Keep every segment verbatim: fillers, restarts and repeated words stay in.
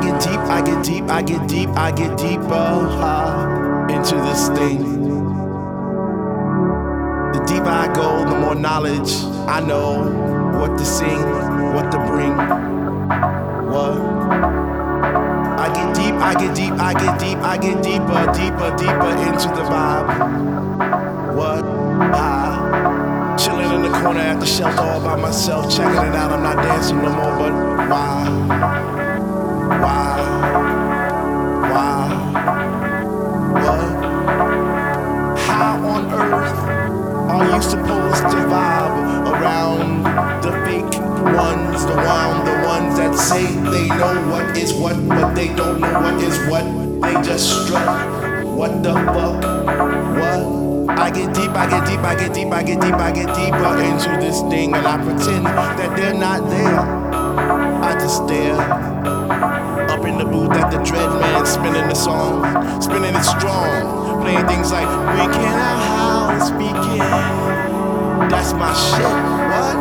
get deep, I get deep, I get deep, I get deeper uh, into this thing. The deeper I go, the more knowledge I know what to sing, what to bring. What? I get deep, I get deep, I get deep, I get deeper, deeper, deeper into the vibe. What? Ah. Chilling in the corner at the shelter all by myself, checking it out. I'm not dancing no more, but why? Why? Why? What? How on earth are you supposed to vibe around the fake ones, the one, the ones that say they know what is what, but they don't know what is what? They just strut. What the fuck? What? I get deep, I get deep, I get deep, I get deep, I get deeper into this thing, and I pretend that they're not there. I just stare up in the booth at the dread man spinning the song, spinning it strong, playing things like "We Can Our House Begin." That's my shit. What?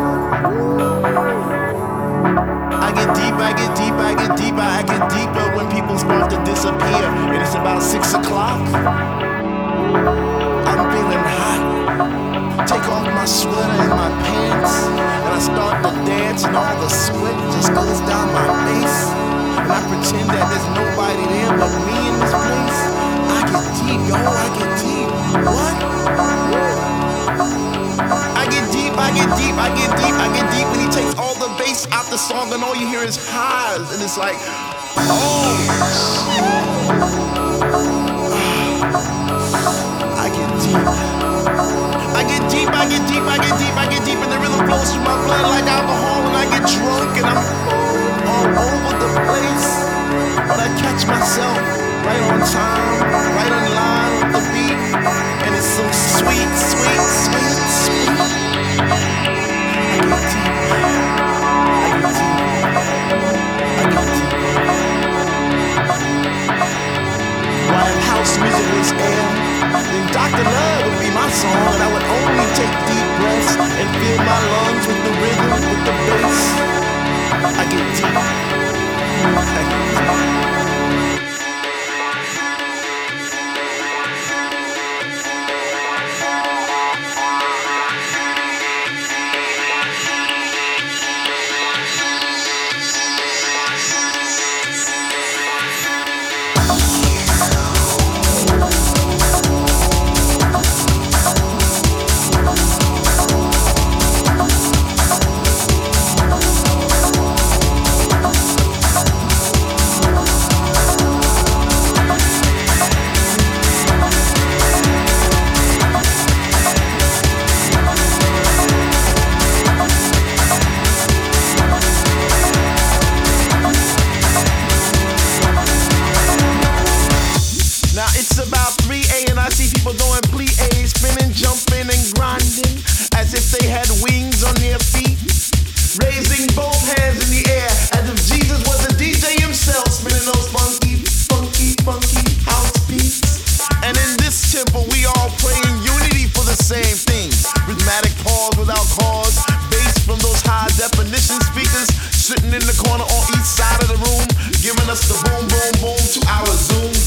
I get deep, I get deep, I get deeper, I get deeper when people start to disappear, and it's about six o'clock. I'm feeling hot. Take off my sweater and my pants, and I start to dance, and all the sweat just goes down my face. And I pretend that there's nobody there but me in this place. I get deep, yo, I get deep. What? I get deep, I get deep, I get deep, I get deep. When he takes all the bass out the song, and all you hear is highs, and it's like, oh. I get deep. I get deep, I get deep, I get deep, I get deep, and the rhythm flows through my blood like alcohol, and I get drunk, and I'm all over the place. But I catch myself right on time, right on line with the beat, and it's so sweet, sweet, sweet, sweet. I get deep. I get deep. I get deep. While house music was air, then Doctor Love would be my song, and I would only take deep breaths and fill my lungs with the rhythm, with the bass. I get deep. I get deep. Sitting in the corner on each side of the room, giving us the boom, boom, boom to our Zoom.